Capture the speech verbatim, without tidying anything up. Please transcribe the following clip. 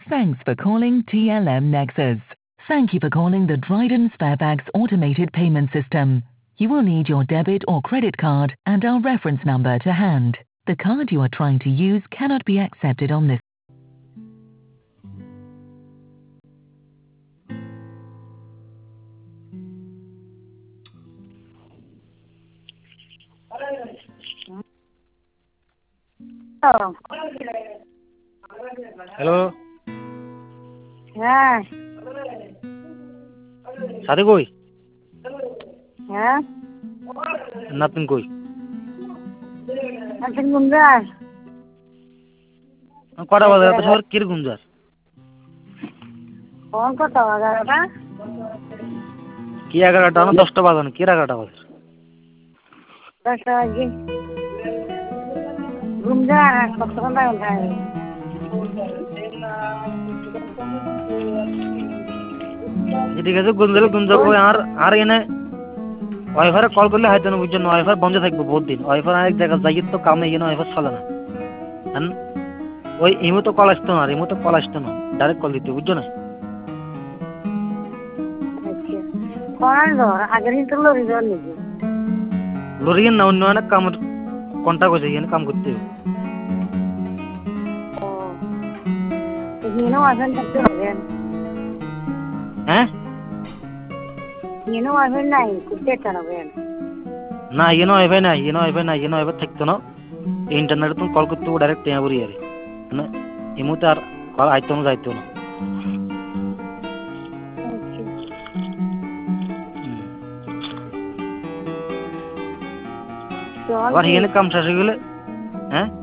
Thanks for calling T L M Nexus. Thank you for calling the Dryden Sparebags automated payment system. You will need your debit or credit card and our reference number to hand. The card you are trying to use cannot be accepted on this. Oh. Hello. Yeah. Sadi koi? Yeah. Nothing koi. Nothing Gunjar. কটা বাজে এত শহর কির গুঞ্জার phone কত এগারোটা কি এগারোটা না দশটা বাজানো কি এগারোটা বাজে দশটা বাজে গুঞ্জার কতক্ষণ লাগবে ঠিক আছে গুঞ্জালে গুঞ্জা কই আর আর এনে ওয়াইফাই কল করলে হয়তো না বুঝছেন ওয়াইফাই বন্ধ থাকবে বহুত দিন ওয়াইফাই আরেক জায়গায় যাই তো কামে এনে ওয়াইফাই চলে না ওই ইমো তো কল আসতো না ইমো তো কল আসতো না ডাইরেক্ট কল দিতে বুঝছো না লরি না অন্য অনেক কাম কন্টাক্ট হয়েছে এখানে কাম করতে হ্যাঁ না এনো ওয়াইফাই নাই এনো ওয়াইফাই নাই এনো ওয়াইফাই থাকতো না ইন্টারনেটে তুমি কল করতে ডাইরেক্ট টেয়া বলি আরে মানে ইমোতে আর কল আইতো না যাইতো না আবার এখানে কাম শেষ হয়ে গেলে হ্যাঁ